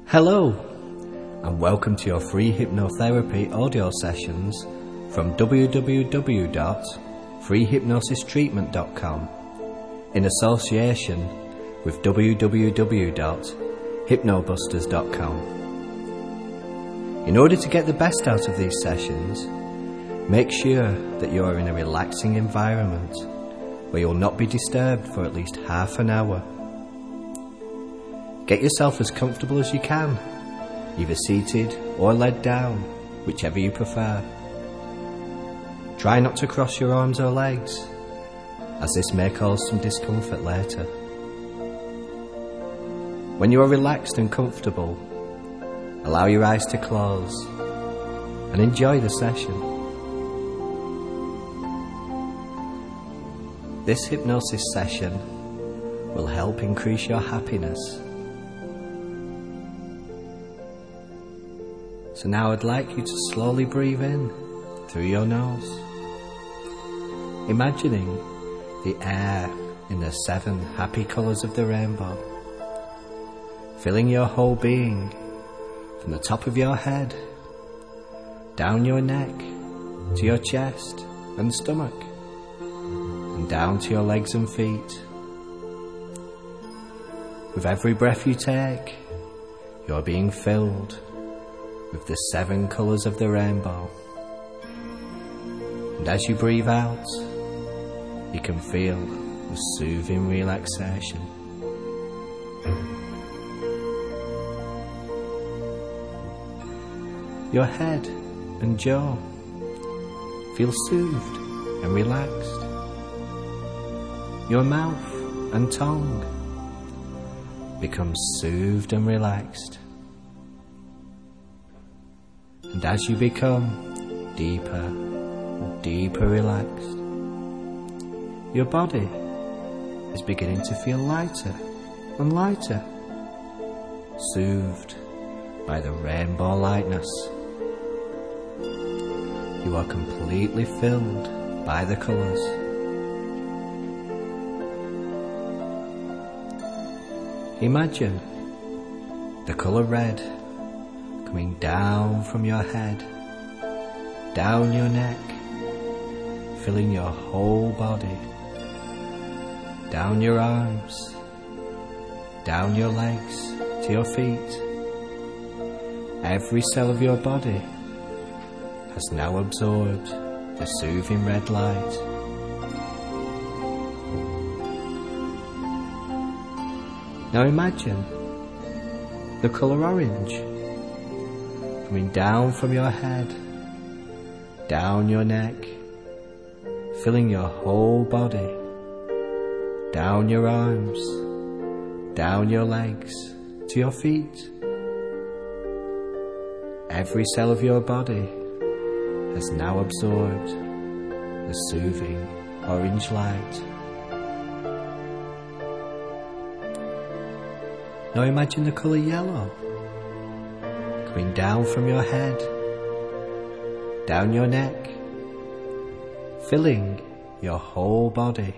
Hello, and welcome to your free hypnotherapy audio sessions from www.freehypnosistreatment.com in association with www.hypnobusters.com. In order to get the best out of these sessions, make sure that you are in a relaxing environment where you will not be disturbed for at least half an hour. Get yourself as comfortable as you can, either seated or laid down, whichever you prefer. Try not to cross your arms or legs, as this may cause some discomfort later. When you are relaxed and comfortable, allow your eyes to close and enjoy the session. This hypnosis session will help increase your happiness. So now I'd like you to slowly breathe in through your nose, imagining the air in the 7 happy colours of the rainbow, filling your whole being from the top of your head, down your neck, to your chest and stomach, and down to your legs and feet. With every breath you take, you're being filled with the 7 colours of the rainbow. And as you breathe out, you can feel the soothing relaxation. Your head and jaw feel soothed and relaxed. Your mouth and tongue become soothed and relaxed. And as you become deeper and deeper relaxed, your body is beginning to feel lighter and lighter, soothed by the rainbow lightness. You are completely filled by the colours. Imagine the colour red coming down from your head, down your neck, filling your whole body, down your arms, down your legs to your feet. Every cell of your body has now absorbed the soothing red light. Now imagine the colour orange coming down from your head, down your neck, filling your whole body, down your arms, down your legs to your feet. Every cell of your body has now absorbed the soothing orange light. Now imagine the colour yellow coming down from your head, down your neck, filling your whole body,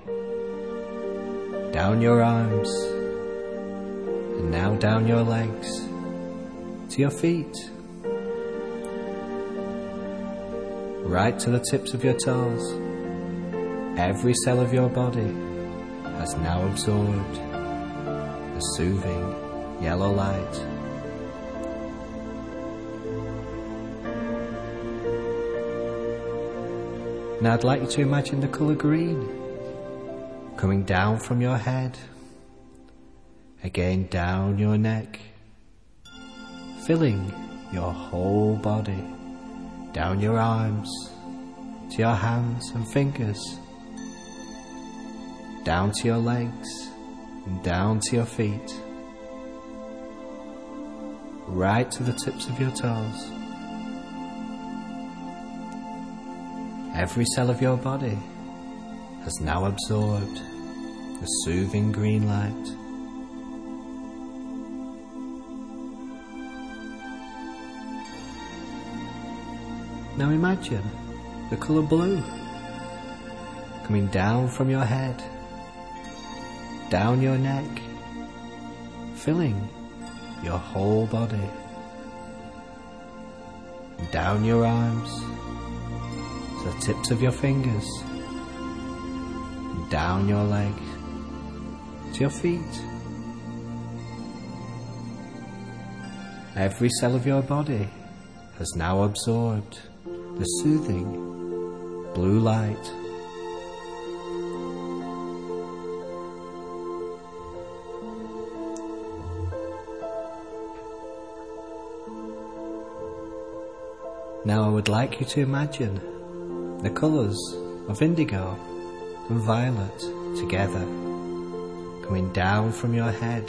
down your arms, and now down your legs to your feet, right to the tips of your toes. Every cell of your body has now absorbed the soothing yellow light. Now I'd like you to imagine the colour green coming down from your head, again down your neck, filling your whole body, down your arms, to your hands and fingers, down to your legs and down to your feet, right to the tips of your toes. Every cell of your body has now absorbed the soothing green light. Now imagine the colour blue coming down from your head, down your neck, filling your whole body, and down your arms to the tips of your fingers, and down your legs to your feet. Every cell of your body has now absorbed the soothing blue light. Now I would like you to imagine the colours of indigo and violet together, coming down from your head,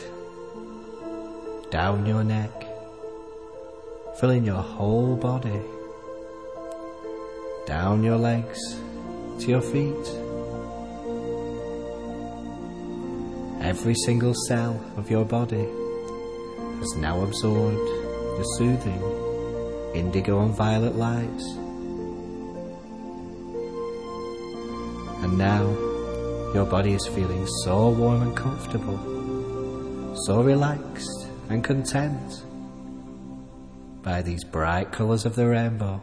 down your neck, filling your whole body, down your legs to your feet. Every single cell of your body has now absorbed the soothing indigo and violet lights. And now your body is feeling so warm and comfortable, so relaxed and content by these bright colours of the rainbow.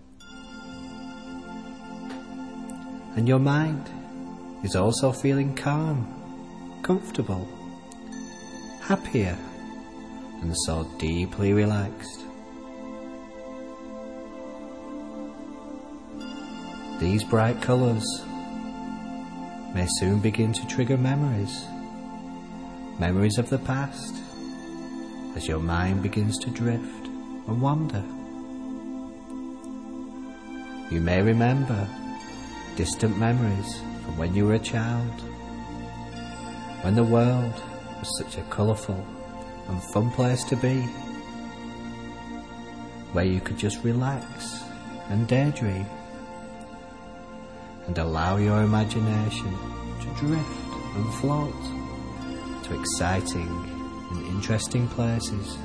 And your mind is also feeling calm, comfortable, happier, and so deeply relaxed. These bright colours may soon begin to trigger memories of the past, as your mind begins to drift and wander. You may remember distant memories from when you were a child, when the world was such a colourful and fun place to be, where you could just relax and daydream and allow your imagination to drift and float to exciting and interesting places.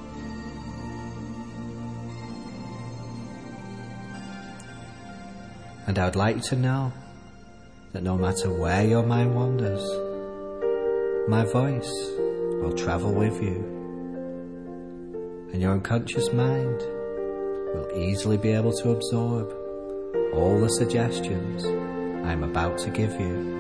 And I would like you to know that no matter where your mind wanders, my voice will travel with you, and your unconscious mind will easily be able to absorb all the suggestions I am about to give you.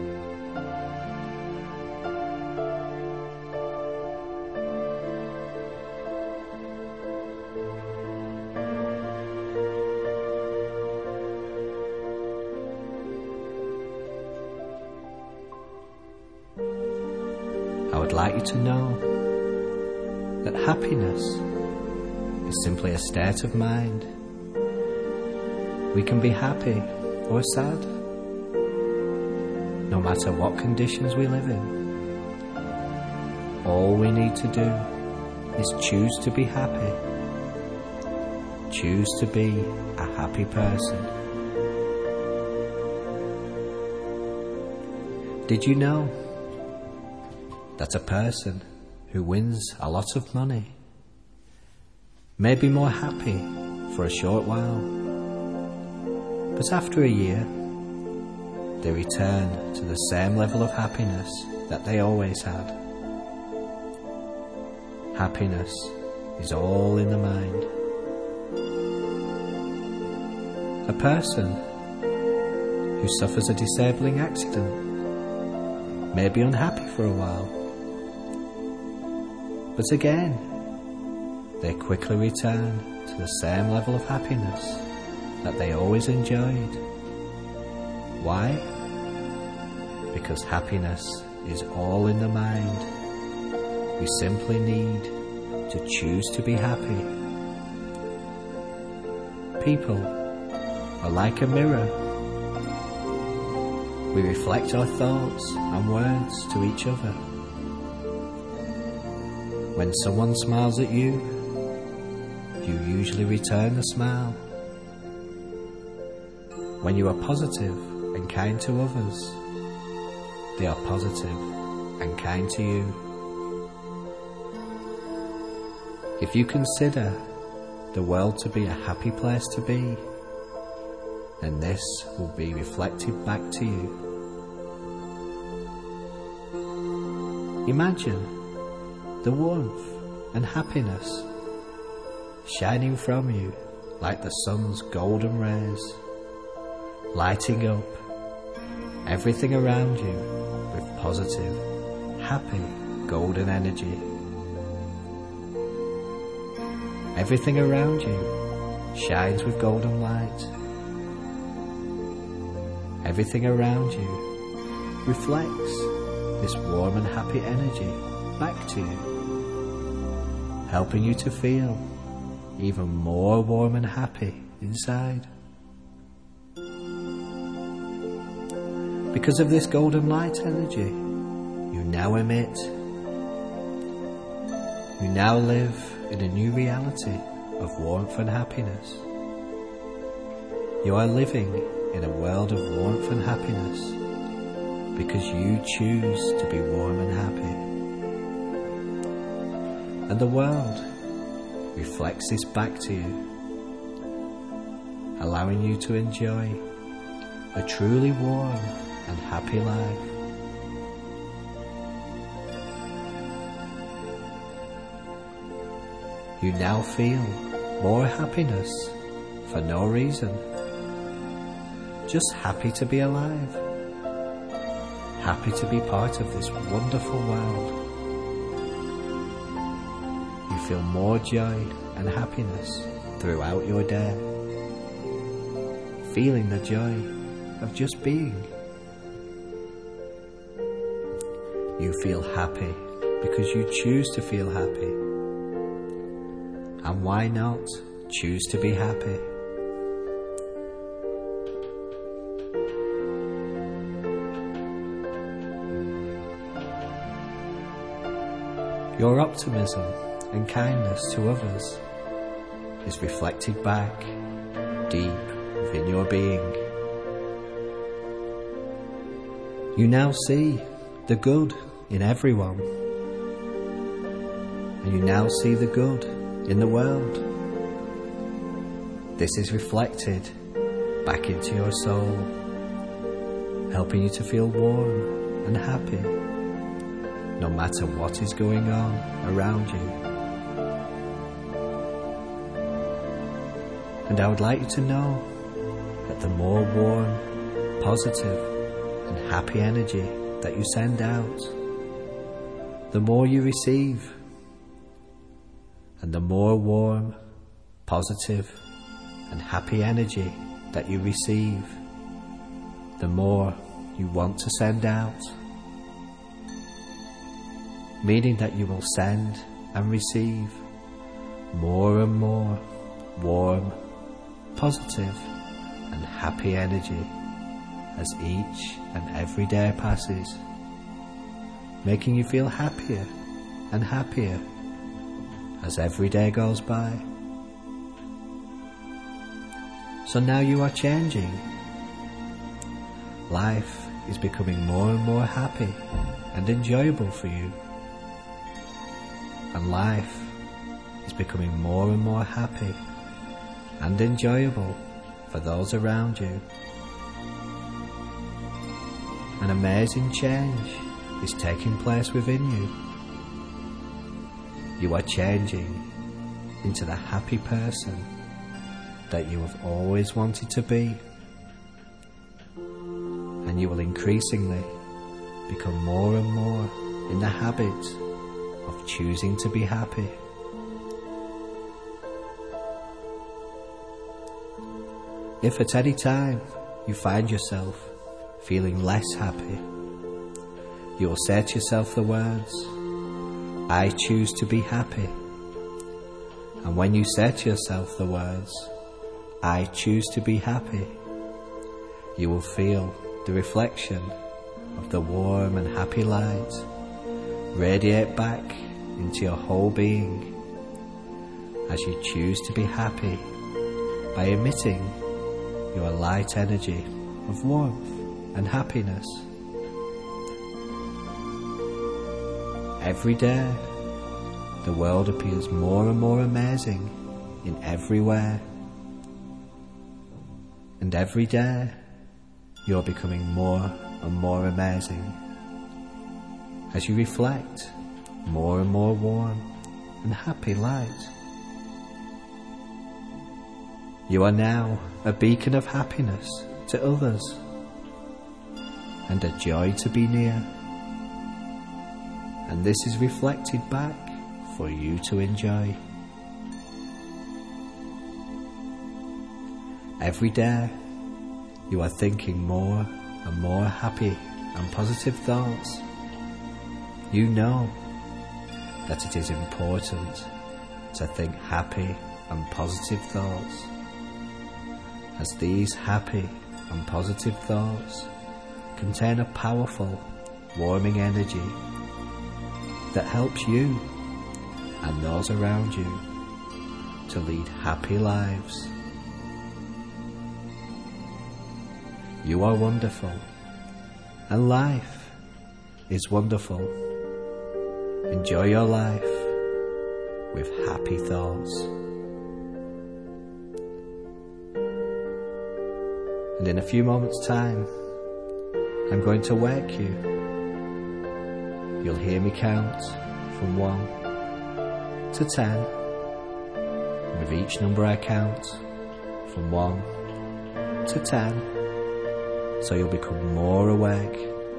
I would like you to know that happiness is simply a state of mind. We can be happy or sad, no matter what conditions we live in. All we need to do is choose to be happy, choose to be a happy person. Did you know that a person who wins a lot of money may be more happy for a short while, but after a year they return to the same level of happiness that they always had? Happiness is all in the mind. A person who suffers a disabling accident may be unhappy for a while, but again they quickly return to the same level of happiness that they always enjoyed. Why? Because happiness is all in the mind. We simply need to choose to be happy. People are like a mirror. We reflect our thoughts and words to each other. When someone smiles at you, you usually return the smile. When you are positive and kind to others, they are positive and kind to you. If you consider the world to be a happy place to be, then this will be reflected back to you. Imagine the warmth and happiness shining from you like the sun's golden rays, lighting up everything around you with positive, happy, golden energy. Everything around you shines with golden light. Everything around you reflects this warm and happy energy back to you, helping you to feel even more warm and happy inside. Because of this golden light energy you now emit, you now live in a new reality of warmth and happiness. You are living in a world of warmth and happiness because you choose to be warm and happy. And the world reflects this back to you, allowing you to enjoy a truly warm and happy life. You now feel more happiness for no reason, just happy to be alive, happy to be part of this wonderful world. You feel more joy and happiness throughout your day, feeling the joy of just being. You feel happy because you choose to feel happy. And why not choose to be happy? Your optimism and kindness to others is reflected back deep within your being. You now see the good in everyone, and you now see the good in the world. This is reflected back into your soul, helping you to feel warm and happy no matter what is going on around you. And I would like you to know that the more warm, positive and happy energy that you send out, the more you receive. And the more warm, positive and happy energy that you receive, the more you want to send out. Meaning that you will send and receive more and more warm, positive and happy energy as each and every day passes, making you feel happier and happier as every day goes by. So now you are changing. Life is becoming more and more happy and enjoyable for you. And life is becoming more and more happy and enjoyable for those around you. An amazing change is taking place within you. You are changing into the happy person that you have always wanted to be. And you will increasingly become more and more in the habit of choosing to be happy. If at any time you find yourself feeling less happy, you will say to yourself the words, I choose to be happy. And when you say to yourself the words, I choose to be happy, you will feel the reflection of the warm and happy light radiate back into your whole being as you choose to be happy by emitting your light energy of warmth and happiness. Every day, the world appears more and more amazing in every way. And every day, you're becoming more and more amazing as you reflect more and more warm and happy light. You are now a beacon of happiness to others and a joy to be near. And this is reflected back for you to enjoy. Every day, you are thinking more and more happy and positive thoughts. You know that it is important to think happy and positive thoughts, as these happy and positive thoughts contain a powerful, warming energy that helps you and those around you to lead happy lives. You are wonderful, and life is wonderful. Enjoy your life with happy thoughts. And in a few moments' time, I'm going to wake you. You'll hear me count from 1 to 10. And with each number I count from 1 to 10, so you'll become more awake.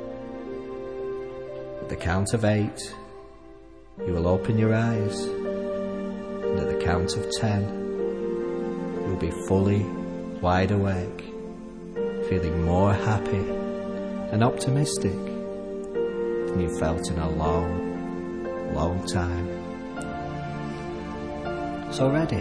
At the count of 8, you will open your eyes, and at the count of 10, you'll be fully wide awake, feeling more happy and optimistic than you felt in a long, long time. So ready?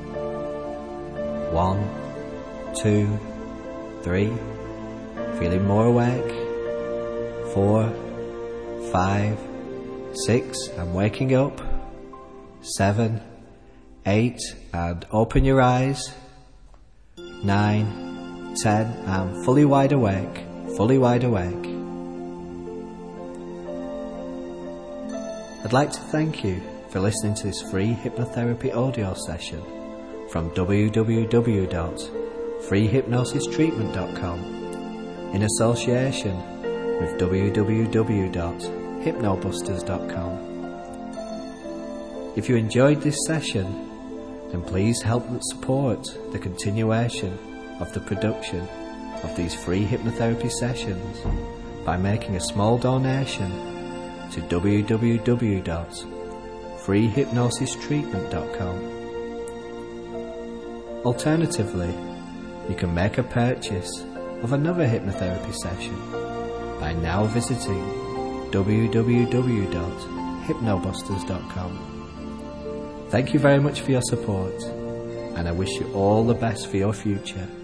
1, 2, 3, feeling more awake. 4, 5, 6, and waking up. 7, 8, and open your eyes. 9, 10, and fully wide awake, fully wide awake. I'd like to thank you for listening to this free hypnotherapy audio session from www.freehypnosistreatment.com in association with www.hypnobusters.com. If you enjoyed this session, then please help support the continuation of the production of these free hypnotherapy sessions by making a small donation to www.freehypnosistreatment.com. Alternatively, you can make a purchase of another hypnotherapy session by now visiting www.hypnobusters.com. Thank you very much for your support, and I wish you all the best for your future.